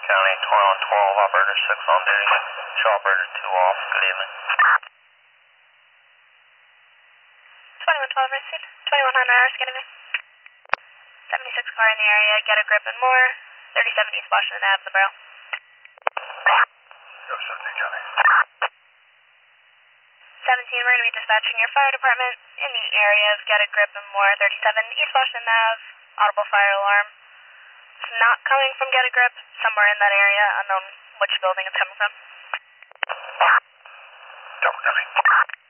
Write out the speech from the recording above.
County, 2112, operator 6 on duty. Show operator 2 off. Good evening. 2112 received. 2100 hours, get me. 76 car in the area, get a grip and more. 3070 East Washington Ave, the barrel. Go 70, Johnny. 17, we're going to be dispatching your fire department in the area of Get a Grip and More, 37 East Washington Ave, audible fire alarm. It's not coming from Get a Grip, somewhere in that area, unknown which building it's coming from. Double, Johnny.